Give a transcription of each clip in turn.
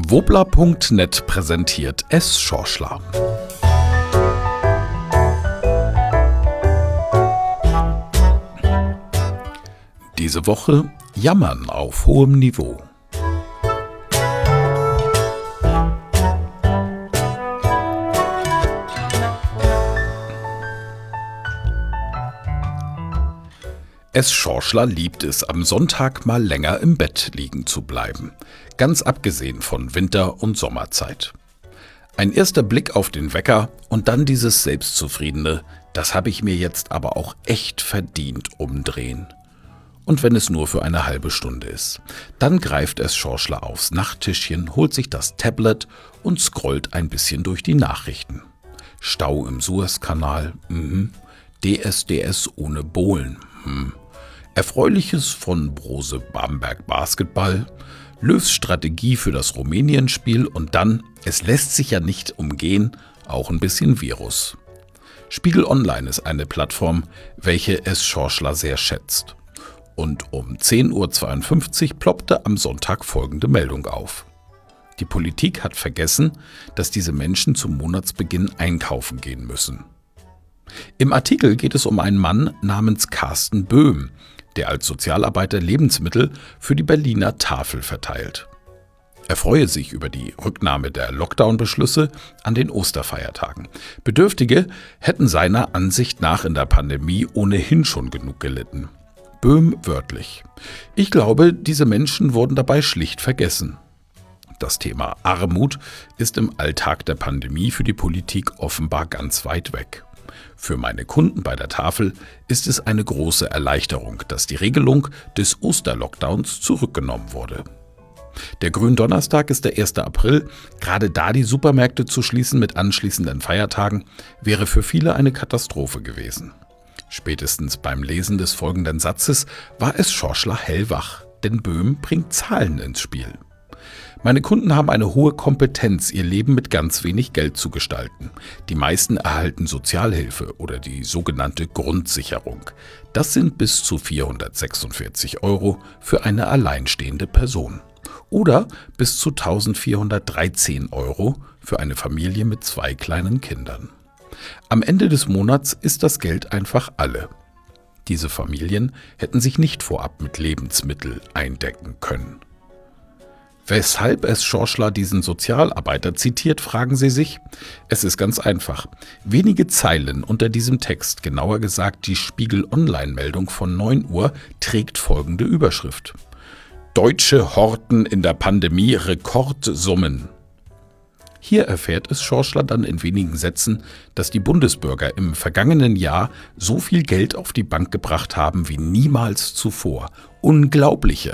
Wobler.net präsentiert S. Schorschler. Diese Woche Jammern auf hohem Niveau. S. Schorschler liebt es, am Sonntag mal länger im Bett liegen zu bleiben. Ganz abgesehen von Winter- und Sommerzeit. Ein erster Blick auf den Wecker und dann dieses selbstzufriedene, das habe ich mir jetzt aber auch echt verdient, umdrehen. Und wenn es nur für eine halbe Stunde ist. Dann greift S. Schorschler aufs Nachttischchen, holt sich das Tablet und scrollt ein bisschen durch die Nachrichten. Stau im Suezkanal, DSDS ohne Bohlen, Erfreuliches von Brose Bamberg Basketball, Löws Strategie für das Rumänien-Spiel und dann, es lässt sich ja nicht umgehen, auch ein bisschen Virus. Spiegel Online ist eine Plattform, welche S. Schorschler sehr schätzt. Und um 10:52 Uhr ploppte am Sonntag folgende Meldung auf. Die Politik hat vergessen, dass diese Menschen zum Monatsbeginn einkaufen gehen müssen. Im Artikel geht es um einen Mann namens Carsten Böhm, der als Sozialarbeiter Lebensmittel für die Berliner Tafel verteilt. Er freue sich über die Rücknahme der Lockdown-Beschlüsse an den Osterfeiertagen. Bedürftige hätten seiner Ansicht nach in der Pandemie ohnehin schon genug gelitten. Böhm wörtlich: Ich glaube, diese Menschen wurden dabei schlicht vergessen. Das Thema Armut ist im Alltag der Pandemie für die Politik offenbar ganz weit weg. Für meine Kunden bei der Tafel ist es eine große Erleichterung, dass die Regelung des Osterlockdowns zurückgenommen wurde. Der Gründonnerstag ist der 1. April. Gerade da die Supermärkte zu schließen mit anschließenden Feiertagen, wäre für viele eine Katastrophe gewesen. Spätestens beim Lesen des folgenden Satzes war es Schorschler hellwach, denn Böhm bringt Zahlen ins Spiel. Meine Kunden haben eine hohe Kompetenz, ihr Leben mit ganz wenig Geld zu gestalten. Die meisten erhalten Sozialhilfe oder die sogenannte Grundsicherung. Das sind bis zu 446 € für eine alleinstehende Person. Oder bis zu 1413 € für eine Familie mit 2 kleinen Kindern. Am Ende des Monats ist das Geld einfach alle. Diese Familien hätten sich nicht vorab mit Lebensmitteln eindecken können. Weshalb S. Schorschler diesen Sozialarbeiter zitiert, fragen Sie sich? Es ist ganz einfach. Wenige Zeilen unter diesem Text, genauer gesagt die Spiegel-Online-Meldung von 9 Uhr, trägt folgende Überschrift: Deutsche horten in der Pandemie Rekordsummen. Hier erfährt es Schorschler dann in wenigen Sätzen, dass die Bundesbürger im vergangenen Jahr so viel Geld auf die Bank gebracht haben wie niemals zuvor. Unglaubliche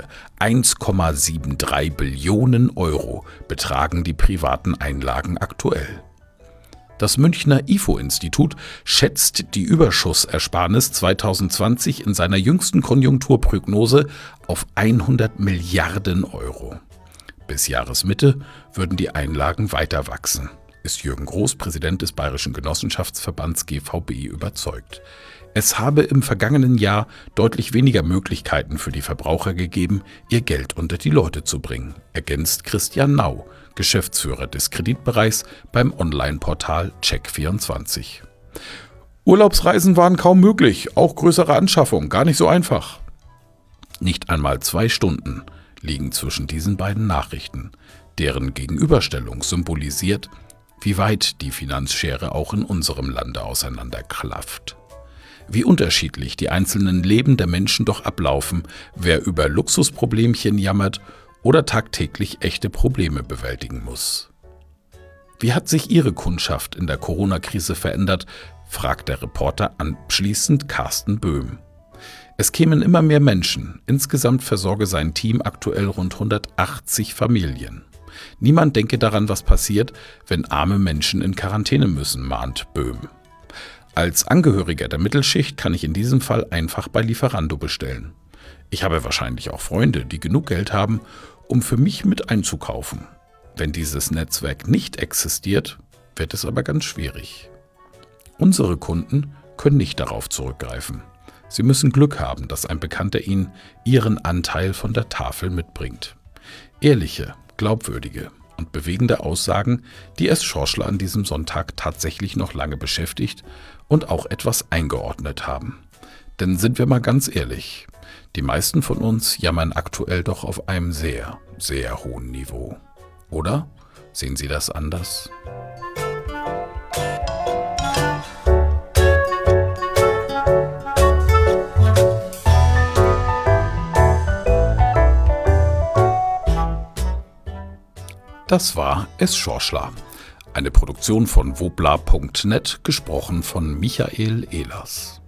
1,73 Billionen € betragen die privaten Einlagen aktuell. Das Münchner IFO-Institut schätzt die Überschussersparnis 2020 in seiner jüngsten Konjunkturprognose auf 100 Milliarden €. Bis Jahresmitte würden die Einlagen weiter wachsen, ist Jürgen Groß, Präsident des Bayerischen Genossenschaftsverbands GVB, überzeugt. Es habe im vergangenen Jahr deutlich weniger Möglichkeiten für die Verbraucher gegeben, ihr Geld unter die Leute zu bringen, ergänzt Christian Nau, Geschäftsführer des Kreditbereichs beim Online-Portal Check24. Urlaubsreisen waren kaum möglich, auch größere Anschaffungen, gar nicht so einfach. Nicht einmal 2 Stunden liegen zwischen diesen beiden Nachrichten, deren Gegenüberstellung symbolisiert, wie weit die Finanzschere auch in unserem Lande auseinanderklafft. Wie unterschiedlich die einzelnen Leben der Menschen doch ablaufen, wer über Luxusproblemchen jammert oder tagtäglich echte Probleme bewältigen muss. Wie hat sich Ihre Kundschaft in der Corona-Krise verändert, fragt der Reporter anschließend Carsten Böhm. Es kämen immer mehr Menschen. Insgesamt versorge sein Team aktuell rund 180 Familien. Niemand denke daran, was passiert, wenn arme Menschen in Quarantäne müssen, mahnt Böhm. Als Angehöriger der Mittelschicht kann ich in diesem Fall einfach bei Lieferando bestellen. Ich habe wahrscheinlich auch Freunde, die genug Geld haben, um für mich mit einzukaufen. Wenn dieses Netzwerk nicht existiert, wird es aber ganz schwierig. Unsere Kunden können nicht darauf zurückgreifen. Sie müssen Glück haben, dass ein Bekannter Ihnen Ihren Anteil von der Tafel mitbringt. Ehrliche, glaubwürdige, und bewegende Aussagen, die es Schorschler an diesem Sonntag tatsächlich noch lange beschäftigt und auch etwas eingeordnet haben. Denn sind wir mal ganz ehrlich, die meisten von uns jammern aktuell doch auf einem sehr, sehr hohen Niveau. Oder? Sehen Sie das anders? Das war Es Schorschler. Eine Produktion von wobla.net, gesprochen von Michael Ehlers.